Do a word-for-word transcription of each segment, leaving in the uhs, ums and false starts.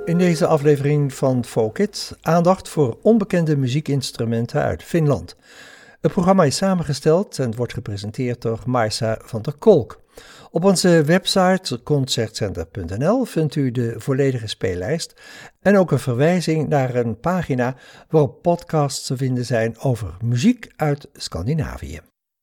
In deze aflevering van Folkit aandacht voor onbekende muziekinstrumenten uit Finland. Het programma is samengesteld en wordt gepresenteerd door Marsa van der Kolk. Op onze website concertcenter punt n l vindt u de volledige speellijst en ook een verwijzing naar een pagina waarop podcasts te vinden zijn over muziek uit Scandinavië.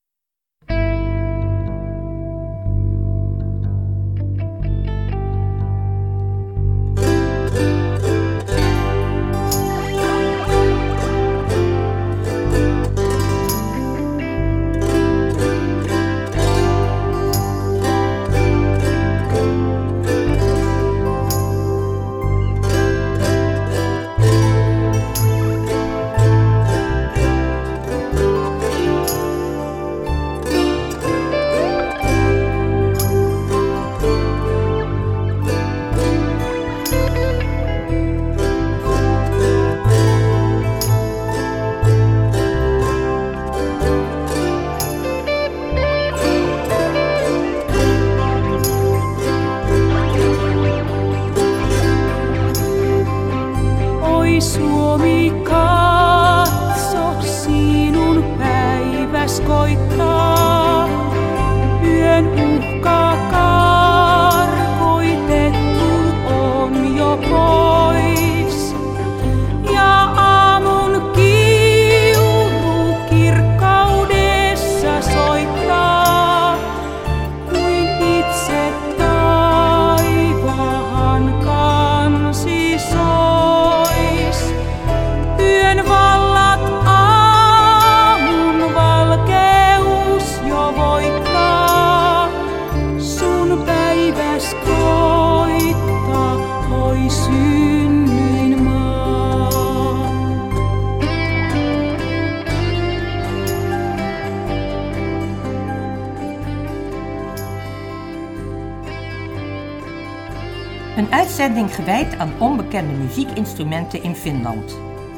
Een uitzending gewijd aan onbekende muziekinstrumenten in Finland.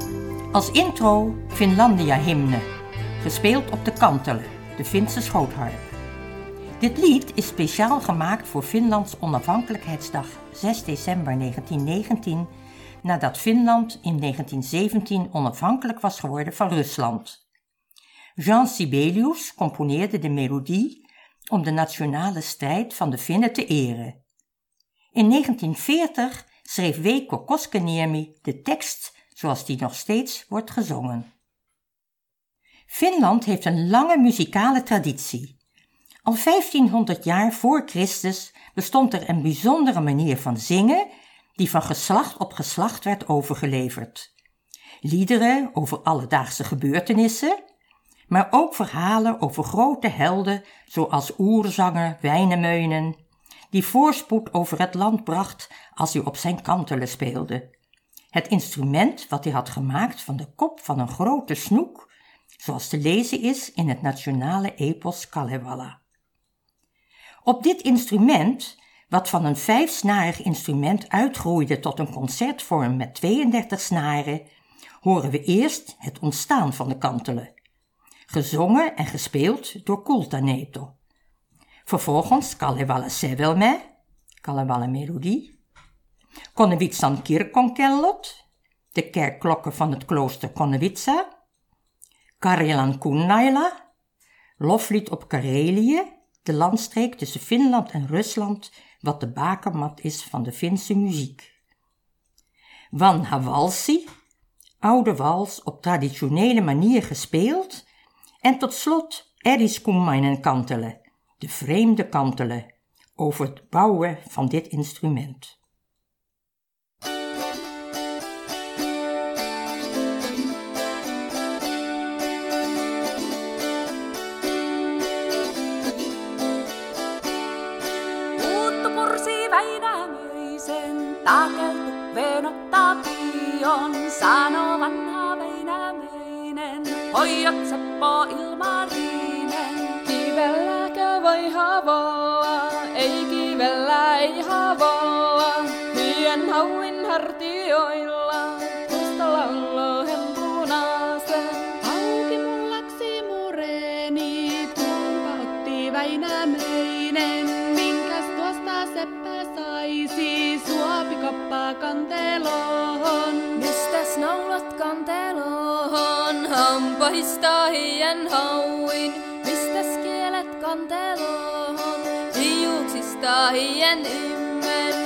Als intro Finlandia-hymne, gespeeld op de kantele, de Finse schootharp. Dit lied is speciaal gemaakt voor Finlands onafhankelijkheidsdag zes december negentien negentien, nadat Finland in negentien zeventien onafhankelijk was geworden van Rusland. Jean Sibelius componeerde de melodie om de nationale strijd van de Finnen te eren. In negentien veertig schreef Veikko Koskeniemi de tekst zoals die nog steeds wordt gezongen. Finland heeft een lange muzikale traditie. Al vijftienhonderd jaar voor Christus bestond er een bijzondere manier van zingen die van geslacht op geslacht werd overgeleverd. Liederen over alledaagse gebeurtenissen, maar ook verhalen over grote helden zoals oerzanger Väinämöinen, die voorspoed over het land bracht als hij op zijn kantele speelde. Het instrument wat hij had gemaakt van de kop van een grote snoek, zoals te lezen is in het nationale epos Kalevala. Op dit instrument, wat van een vijfsnarig instrument uitgroeide tot een concertvorm met tweeëndertig snaren, horen we eerst het ontstaan van de kantele, gezongen en gespeeld door Kultaneito. Vervolgens Kalevala Sävelmä, Kalevala melodie, Konnevitsan kirkonkellot, de kerkklokken van het klooster Konnevitsa, Karjalan Kunnaila, loflied op Karelië, de landstreek tussen Finland en Rusland, wat de bakermat is van de Finse muziek. Vanha valsi, oude wals op traditionele manier gespeeld, en tot slot Eriskummainen kantele, de vreemde kantele, over het bouwen van dit instrument. Uuttu pursi Väinämöisen, takeltu venottaa pion, sano vanha Väinämöinen, hoiot Seppo Ilmarinen. Kivelläkö voi havoa, ei kivellä ei havoa, hien hauin hartioilla, mustalla lohen punaisen. Auki mullaksi mureni, kumpa otti Väinämöinen, minkäs tuosta seppä saisi, suopiko pappa kanteloon. Mistäs naulat kanteloon? Hampaista hien hauin. Mistäs kielet kanteloon? Hiuksista hien ymmen.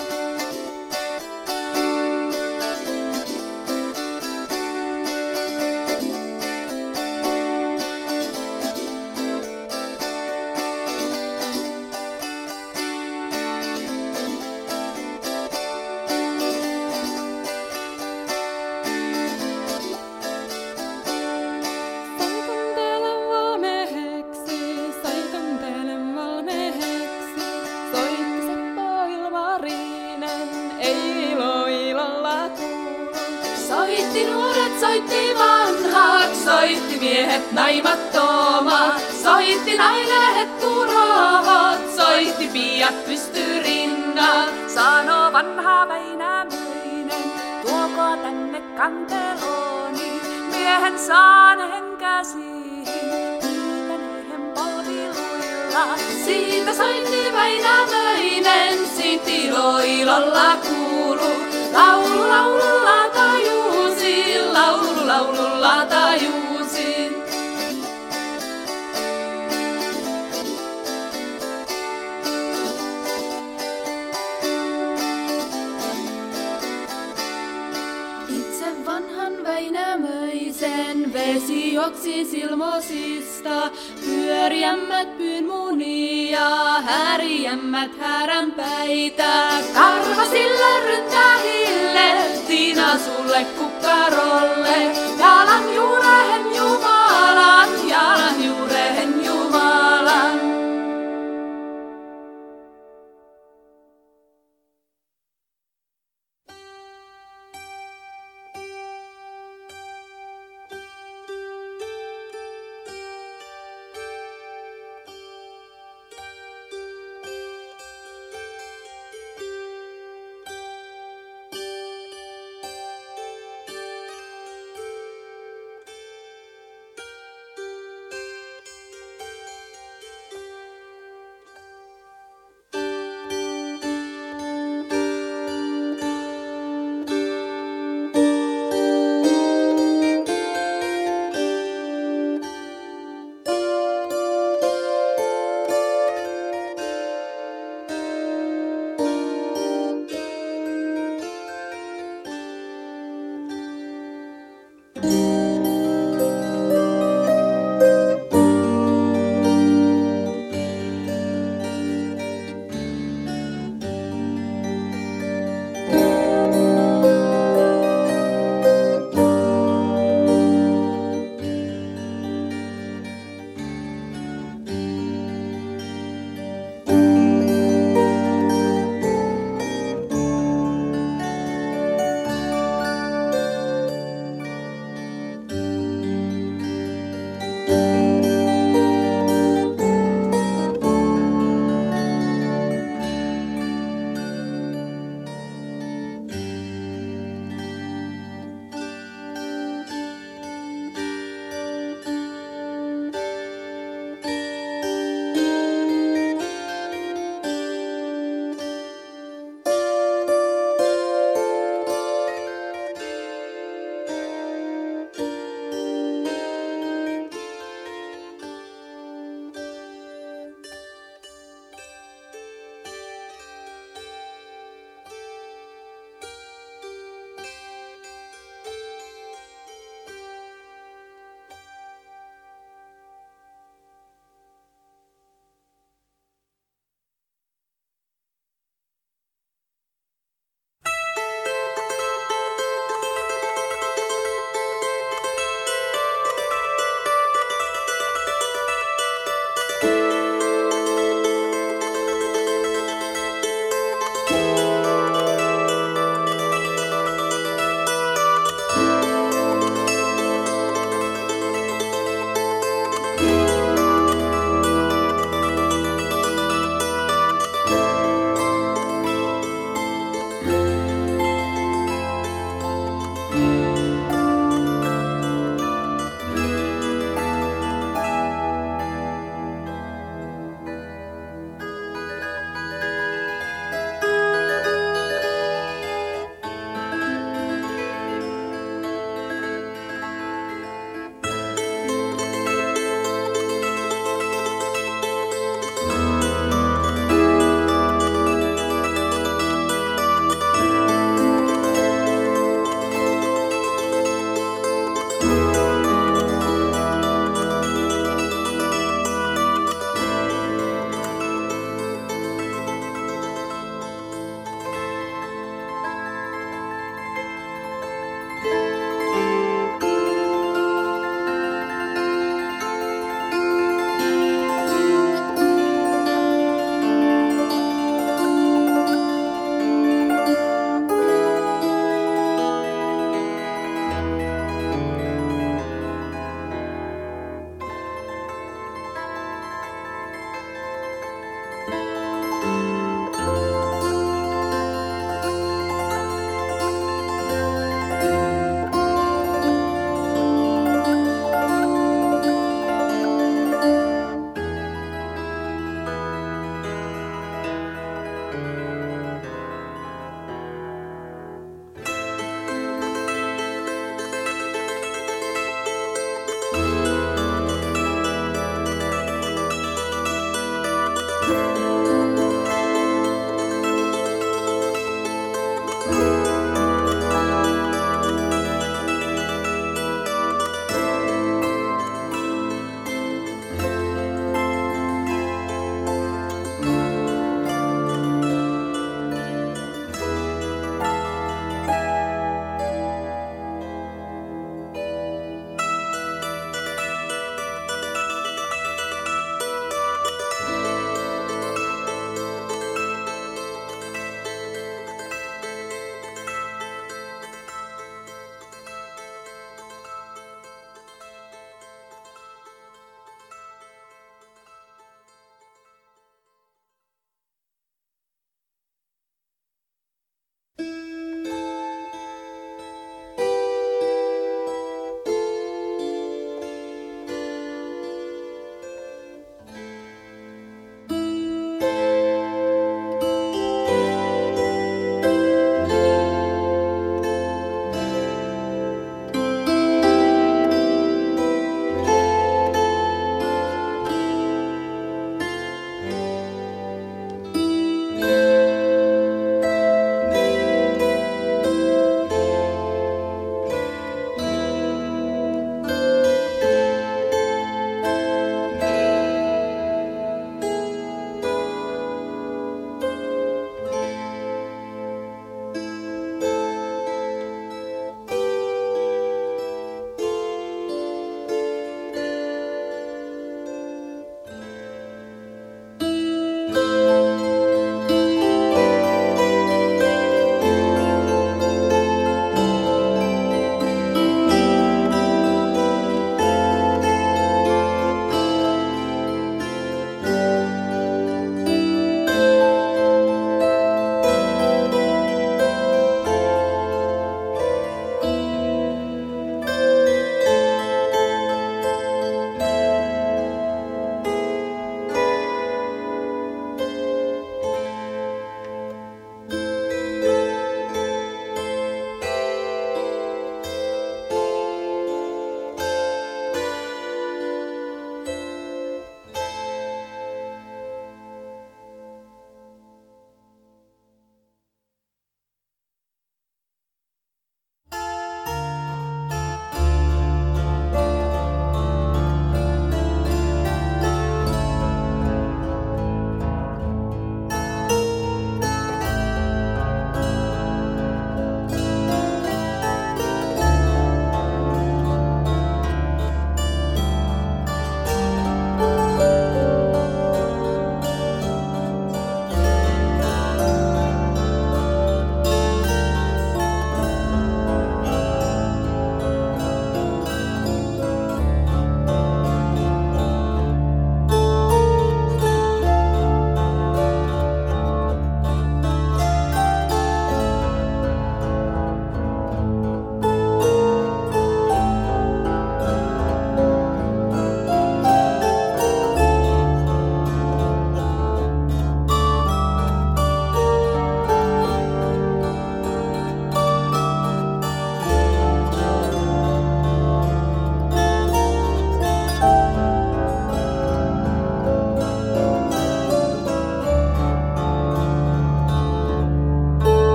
Soitti vanhat, soitti miehet naimattomat, soitti nailehdet turhat, soitti piiat pystyrinnat. Sano vanha Väinämöinen, tuoko tänne kantelooni, miehen saaneen käsiin, pyytäneen polviluilla. Siitä soitti Väinämöinen, sit iloilolla kuulu, laulu laululla tajusin, laulu laululla tajusin. Itse vanhan Väinämöisen vesi juoksi silmosista, pyöriämmät pyyn munia, häriämmät häränpäitä. Karvasille ryntähille, Tiina sulle kukkarolle, jalan juurehen Jumalan, jalan juurehen Jumalan.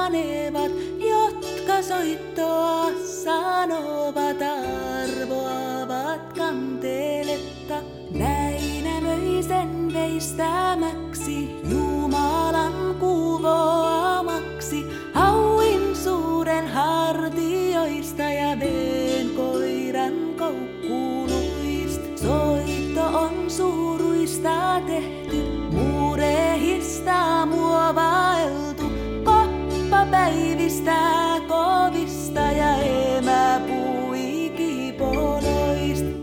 panevat, jotka soittoa sanovat, arvoavat kanteletta. Väinämöisen veistämäksi, Jumalan kuvoamaksi, hauin suuren hartioista ja veen koiran koukkuluista. Soitto on suuruista tehty, muurehista muovailtu, koppapäivistä kovista ja emäpuikipoloista.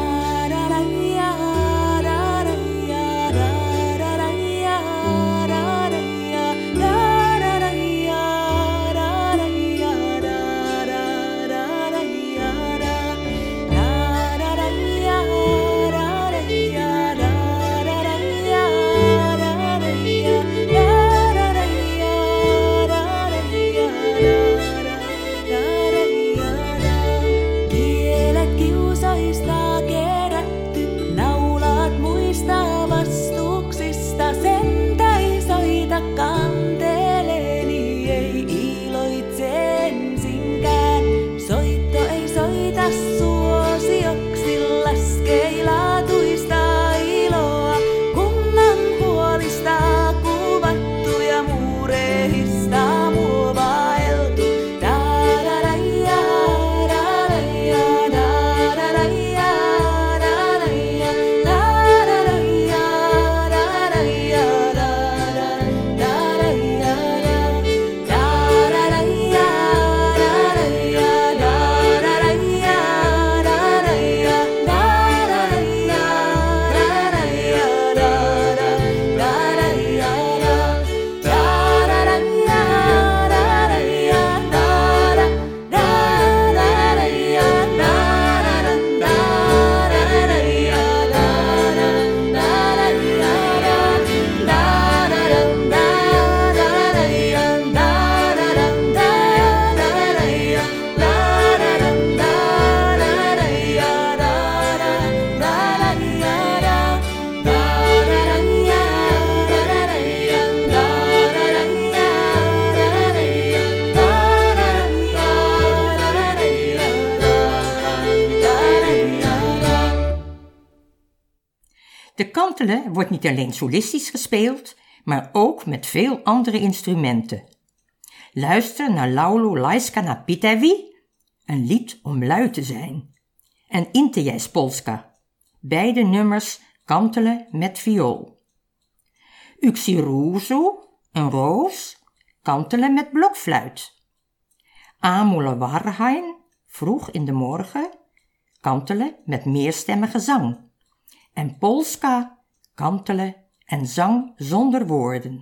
De kantele wordt niet alleen solistisch gespeeld, maar ook met veel andere instrumenten. Luister naar Laulu Laiska na Pitävi, een lied om lui te zijn, en Intejes Polska, beide nummers kantelen met viool. Yksi ruusu, een roos, kantelen met blokfluit. Aamulla varhain, vroeg in de morgen, kantelen met meerstemmige zang. En Polska, kantelen en zang zonder woorden.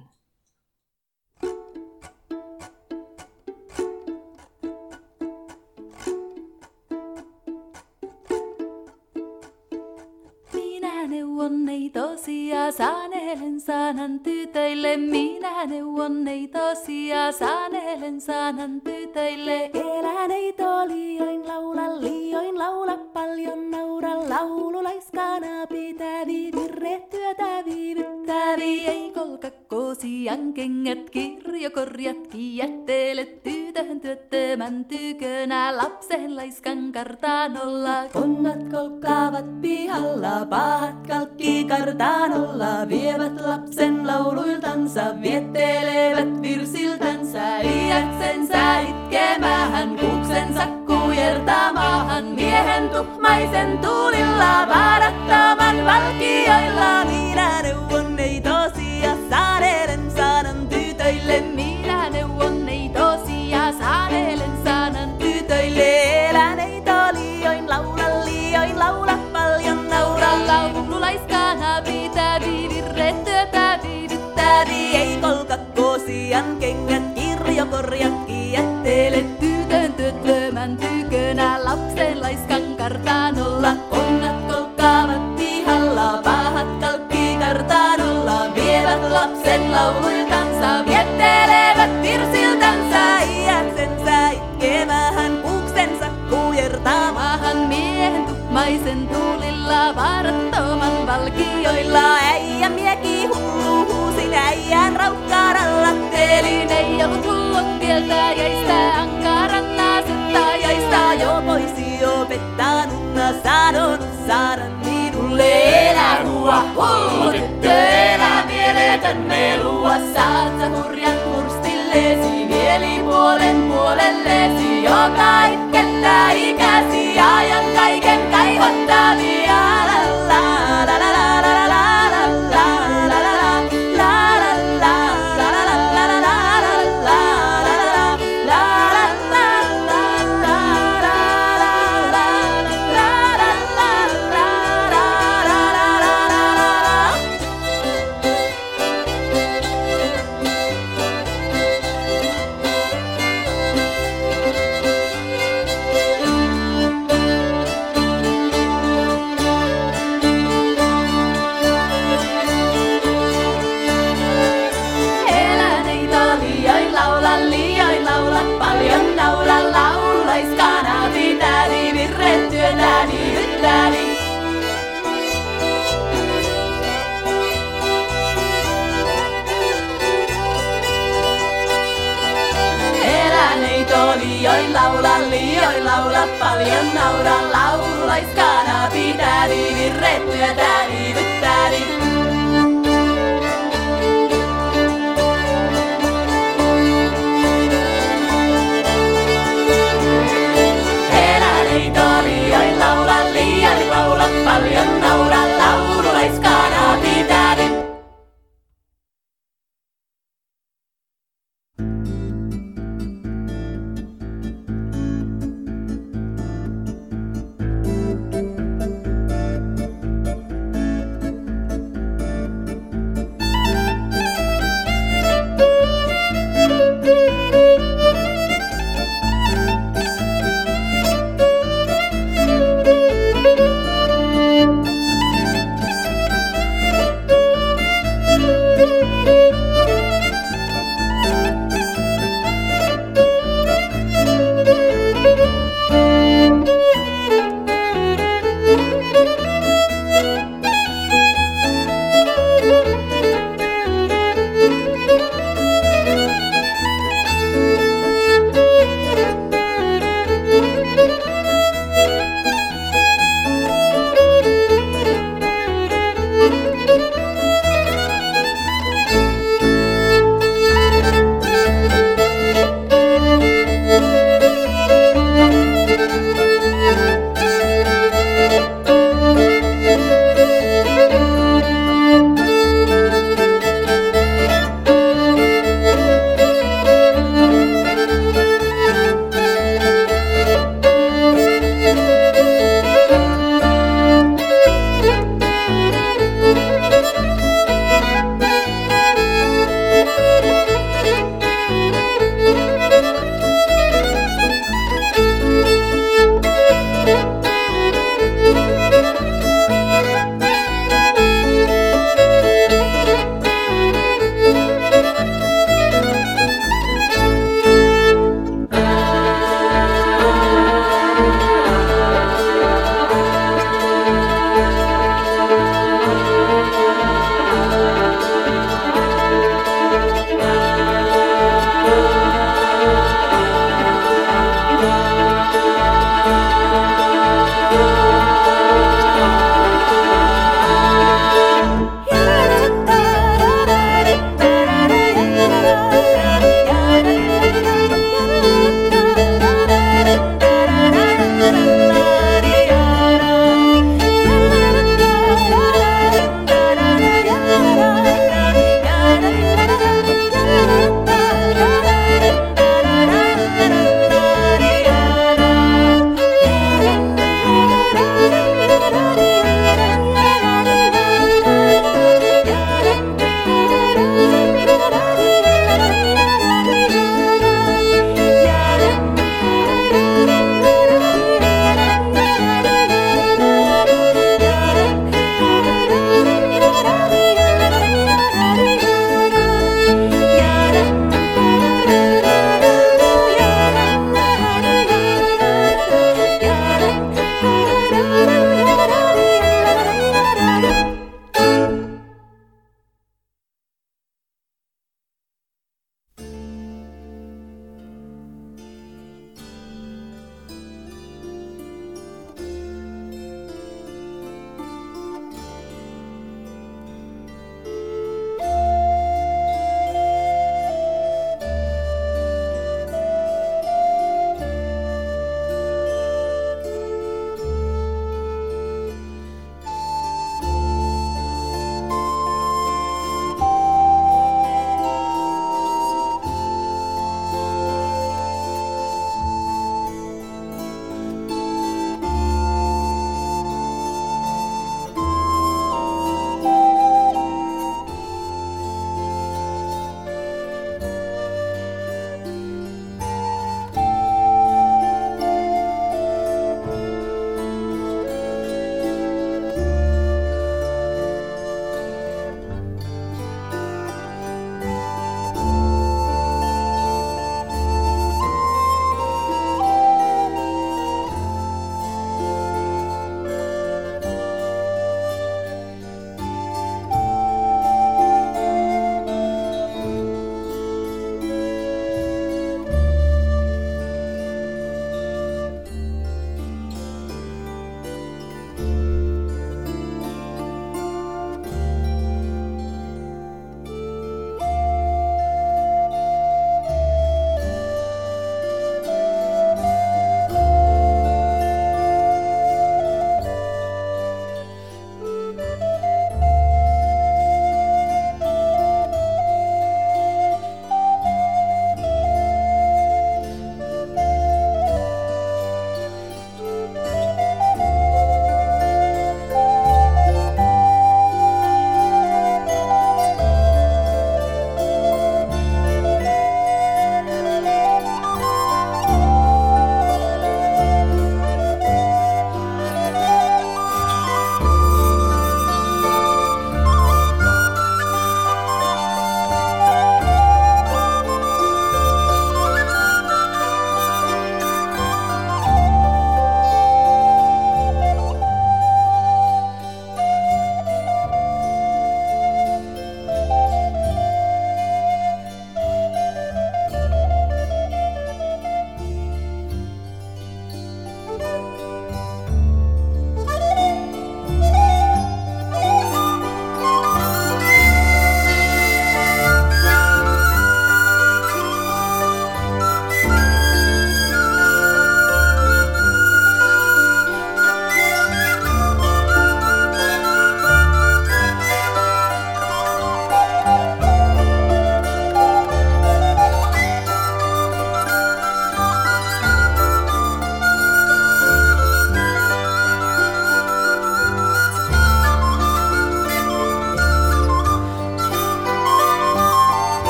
Minä neuvon ei tosia, sanelen sanan tytöille. Minä neuvon ei tosia, sanelen sanan tytöille. Elä neito liioin, laula liioin, laula paljon, naura laulu laiskana pitävi, virretyötä viivyttävi. Ei kolkakkoosian kengät, kirjokorjatkin jättele tytön työttömän tykönä, lapsen laiskan kartanolla. Konnat kolkkaavat pihalla, pahat kalkki kartanolla, vievät lapsen lauluiltansa, viettelevät virsiltänsä. Iäksensä itkemähän, kuksensa kujertamahan, miehen tuhmaisen tuulilla, vaarattaman valkioilla. Minä neuvon ei tosia, sanelen sanan tytöille. Minä neuvon ei tosia, sanelen sanan tytöille. Elä neito liioin, laula liioin, laula paljon, naura laulu laiskana pitävi, virretyötä viivyttävi. Ei kolkakkoosian kengät, kirjokorjatkin jättele tytön työttömän tykönä, lapsen laiskan kartanolla. Konnat kolkkaavat pihalla, pahat kalkki kartanolla, vievät lapsen lauluiltansa, viettelevät virsiltänsä. Iäksensä itkemähän, kuksensa kujertamahan, miehen tuhmaisen tuulilla, vaarattoman valkioilla. Äijä mieki hullu huusin, äijän raukkaan allattelin. Ei ollut hullun kieltä. jäistä ankaran nasetta jäistä. Jo poisi opettanut, sanonut saada minulle elä ruoa. Hullu tyttö, elä mieletön melua. Saat sä hurjan hurstillesi, mielipuolen puolellesi. Joka itkettä ikäsi, ajan kaiken kaivottavia. La la la la la la la la la la Liioin laula, liioin laula, paljon naura, laululaiskana pitääni, virrettyötäni, vyttääni. Eläneito, liioin laula, liioin laula, paljon naura, laululaiskana pitääni.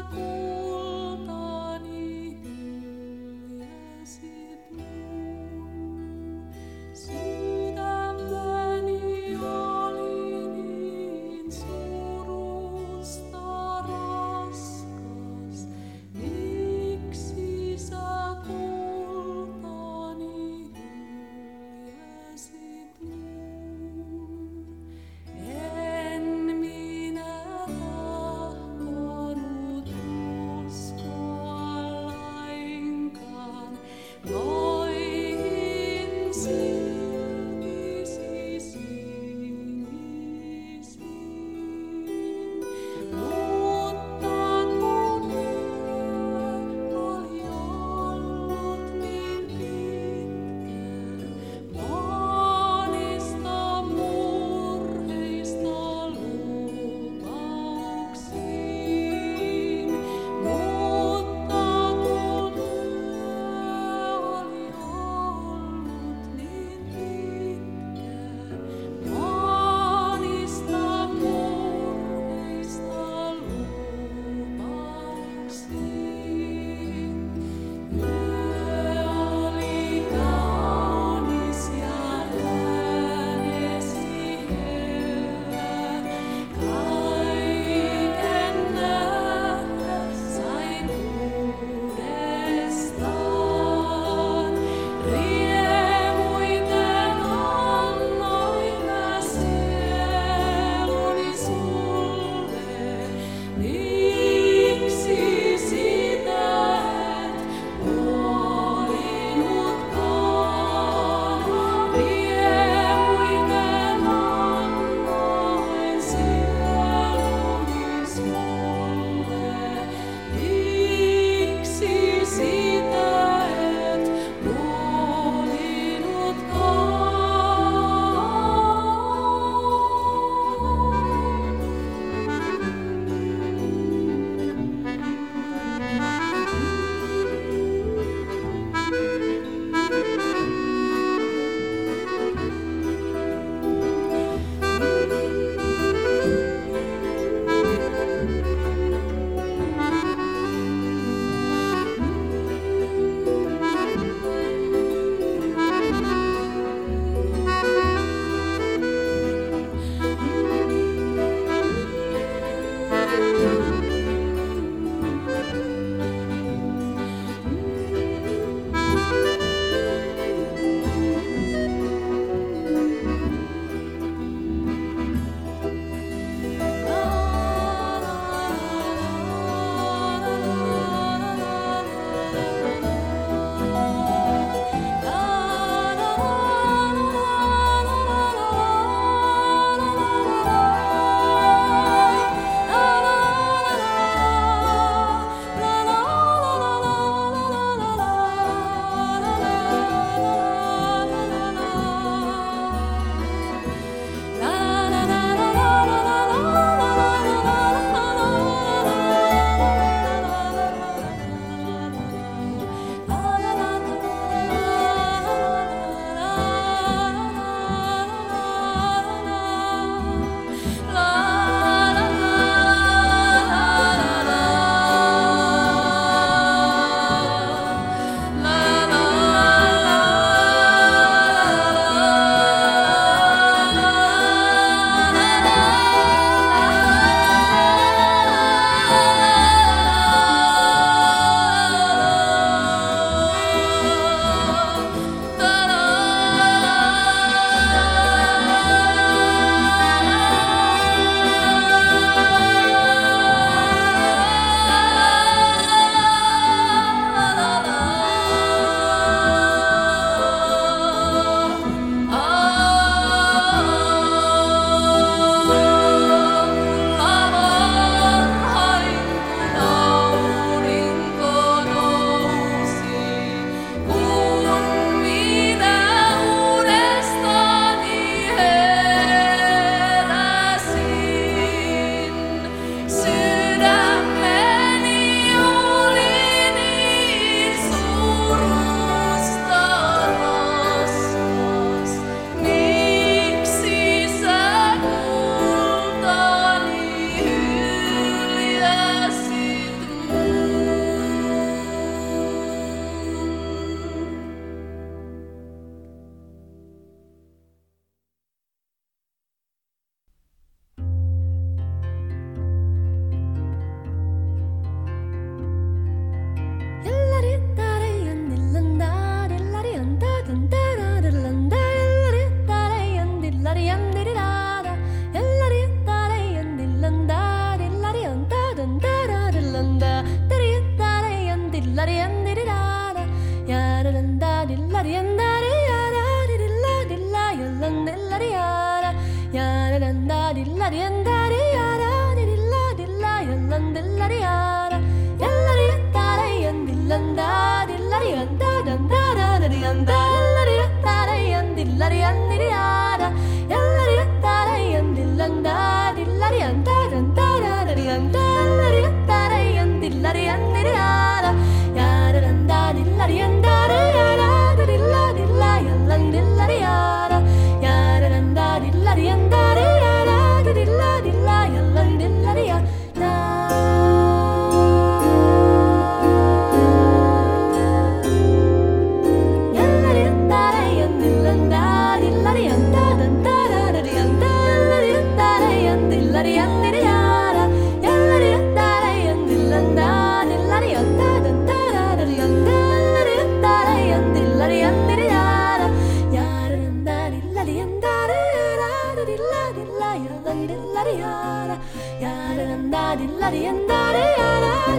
kultani hylkäsit minun. Sydämeni oli niin surusta raskas, miksi sä kultani hylkäsit minun? En minä tahtonut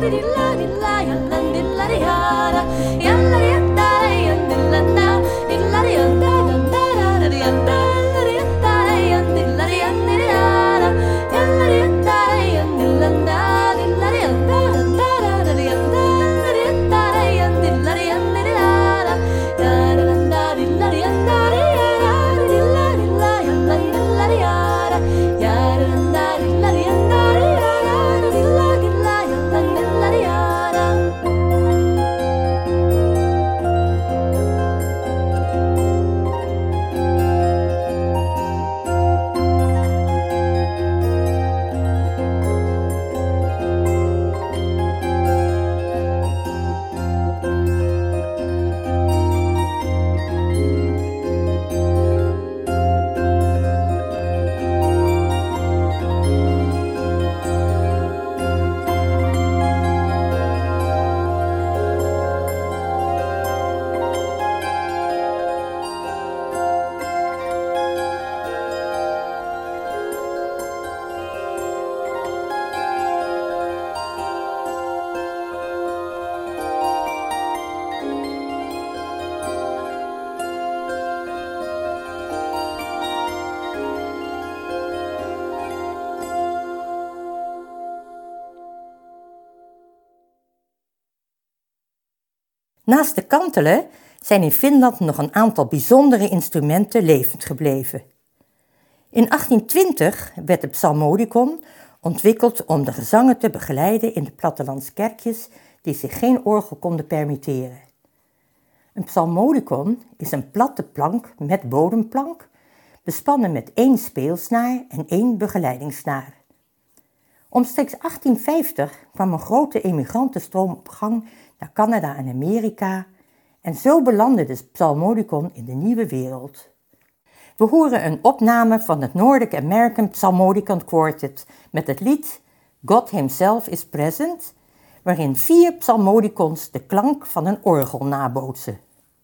Naast de kantele zijn in Finland nog een aantal bijzondere instrumenten levend gebleven. In achttien twintig werd de psalmodicon ontwikkeld om de gezangen te begeleiden in de plattelandskerkjes die zich geen orgel konden permitteren. Een psalmodicon is een platte plank met bodemplank, bespannen met één speelsnaar en één begeleidingssnaar. Omstreeks achttien vijftig kwam een grote emigrantenstroom op gang naar Canada en Amerika en zo belandde de psalmodicon in de nieuwe wereld. We horen een opname van het Nordic American Psalmodicon Quartet met het lied God Himself is Present, waarin vier psalmodicons de klank van een orgel nabootsen.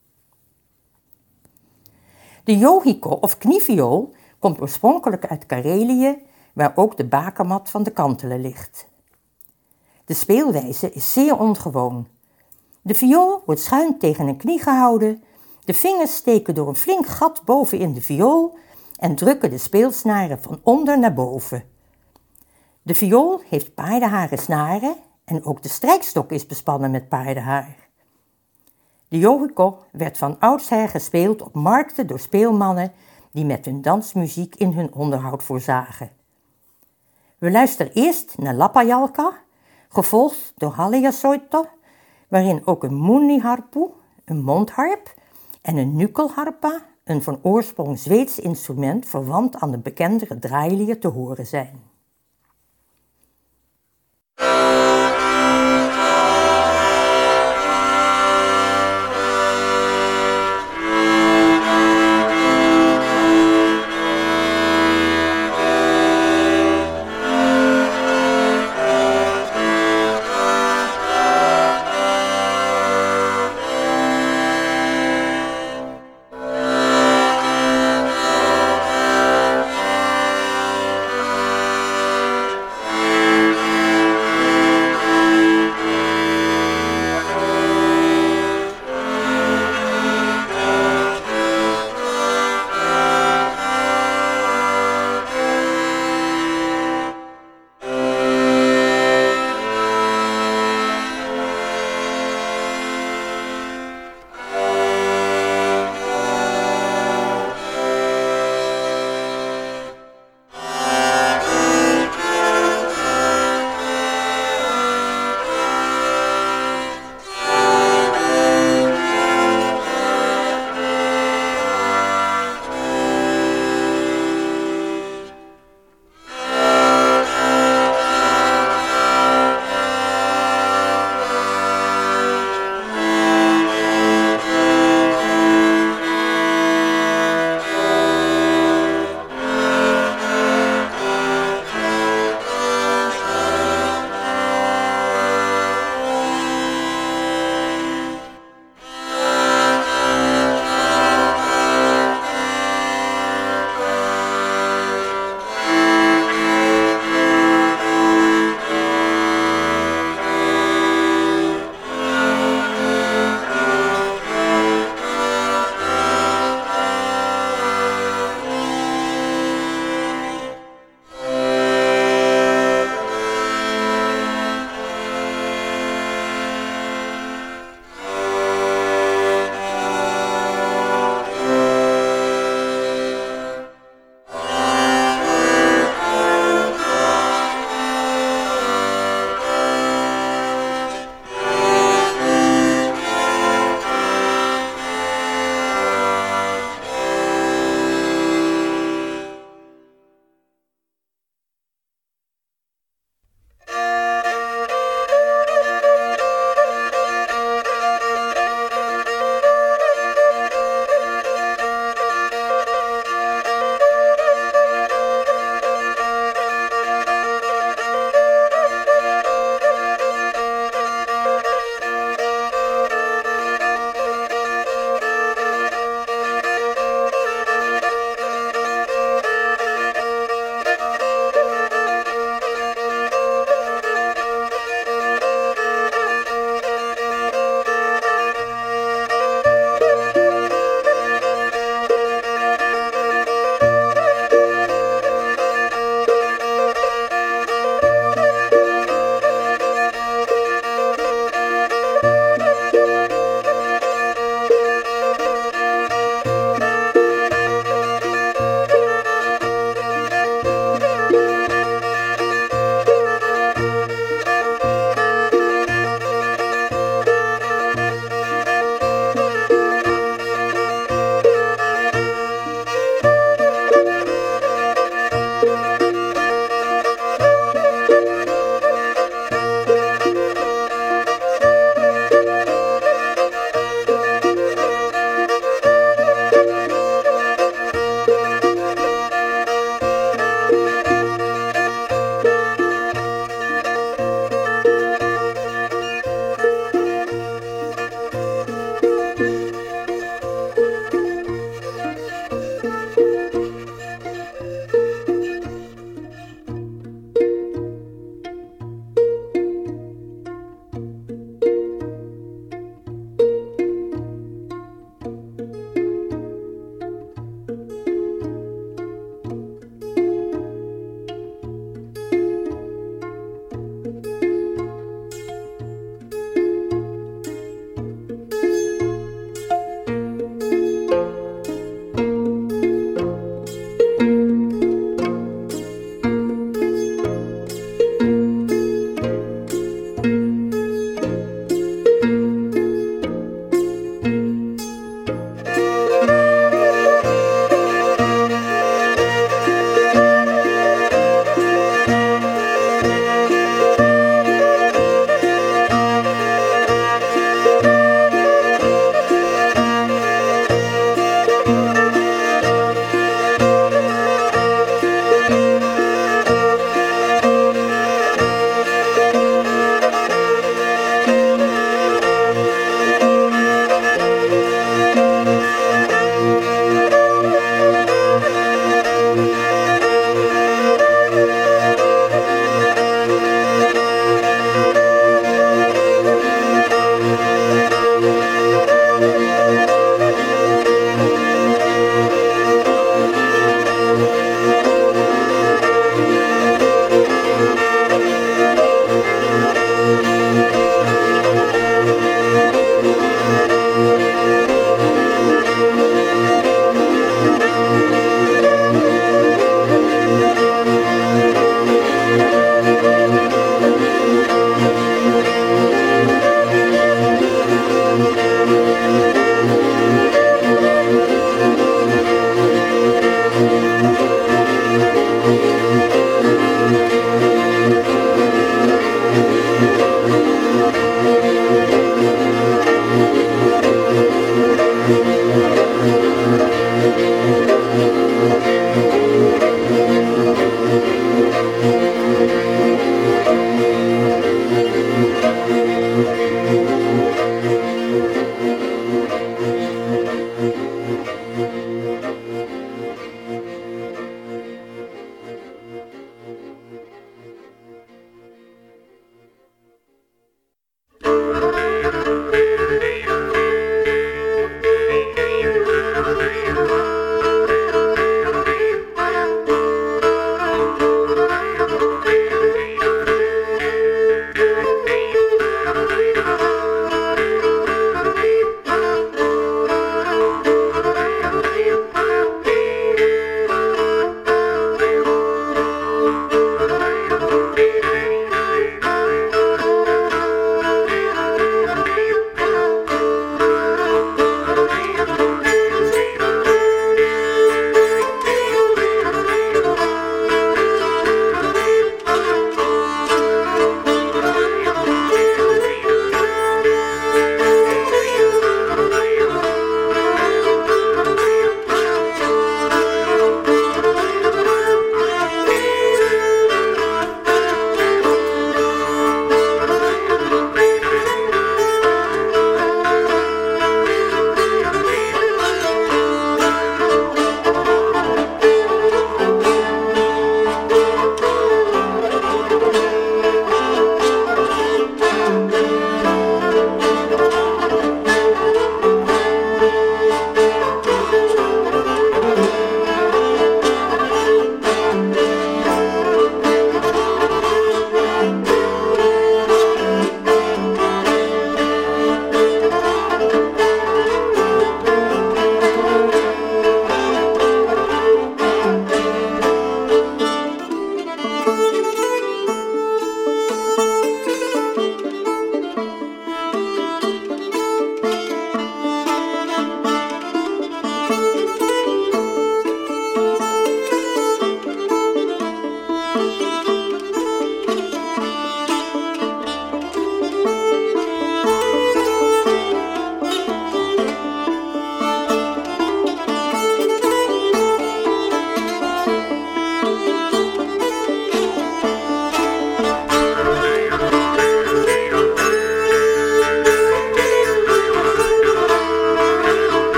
De yohiko of knieviool komt oorspronkelijk uit Karelië, waar ook de bakermat van de kantele ligt. De speelwijze is zeer ongewoon. De viool wordt schuin tegen een knie gehouden, de vingers steken door een flink gat bovenin de viool en drukken de speelsnaren van onder naar boven. De viool heeft paardenharen snaren en ook de strijkstok is bespannen met paardenhaar. De yohiko werd van oudsher gespeeld op markten door speelmannen die met hun dansmuziek in hun onderhoud voorzagen. We luisteren eerst naar Lappajalka, gevolgd door Halliasoitto, waarin ook een muniharppu, een mondharp, en een nyckelharpa, een van oorsprong Zweeds instrument verwant aan de bekendere draailier, te horen zijn. Thank you.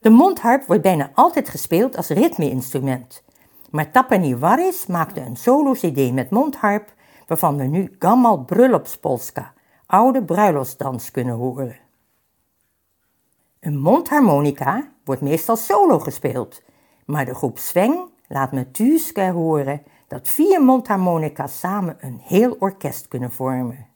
De mondharp wordt bijna altijd gespeeld als ritme-instrument. Maar Tapani Waris maakte een solo-cd met mondharp, waarvan we nu Gammal Bröllopspolska, oude bruiloftsdans, kunnen horen. Een mondharmonica wordt meestal solo gespeeld, maar de groep Sveng laat me Tuuske horen dat vier mondharmonica's samen een heel orkest kunnen vormen.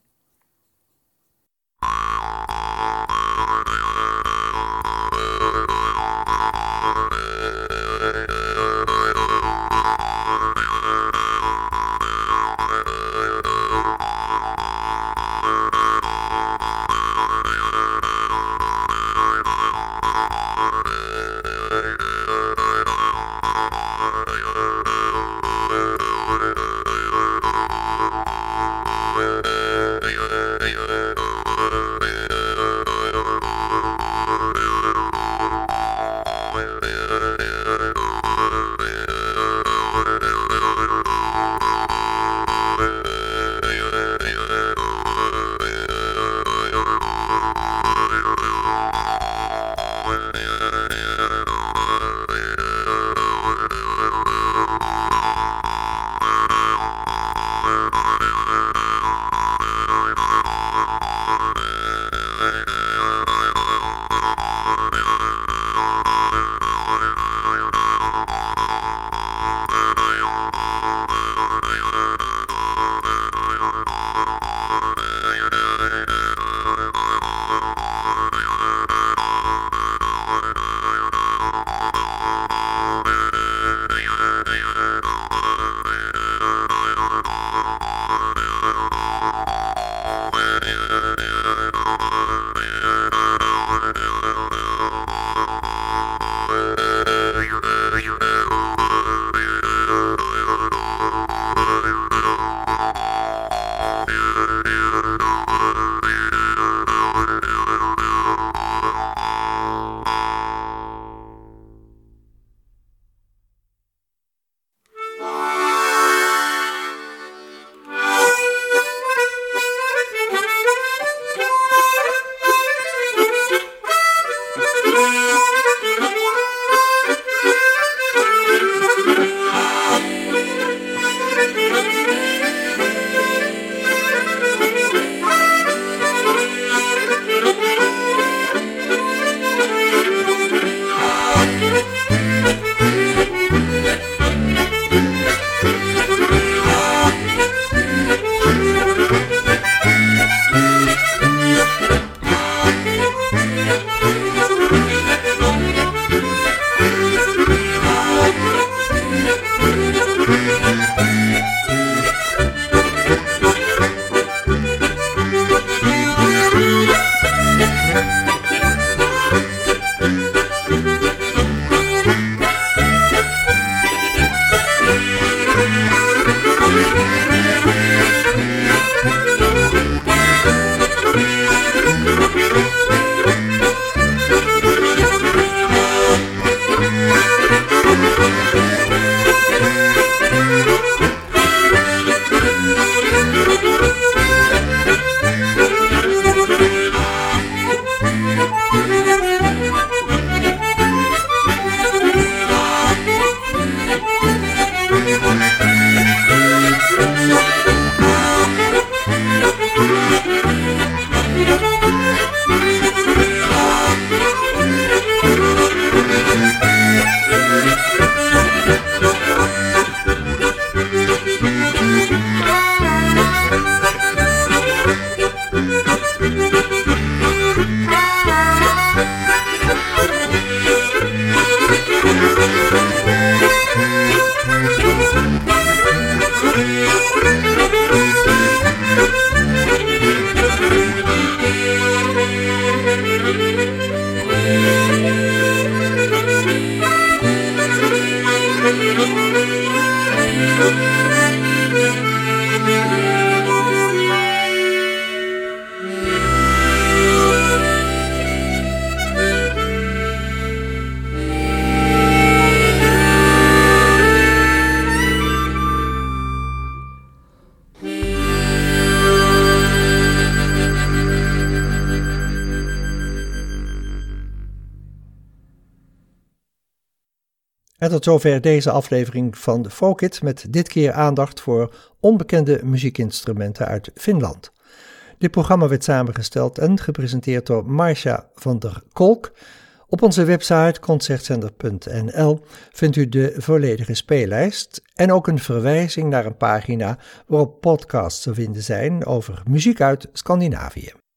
En tot zover deze aflevering van de Folkit met dit keer aandacht voor onbekende muziekinstrumenten uit Finland. Dit programma werd samengesteld en gepresenteerd door Marcia van der Kolk. Op onze website concertzender punt n l vindt u de volledige speellijst en ook een verwijzing naar een pagina waarop podcasts te vinden zijn over muziek uit Scandinavië.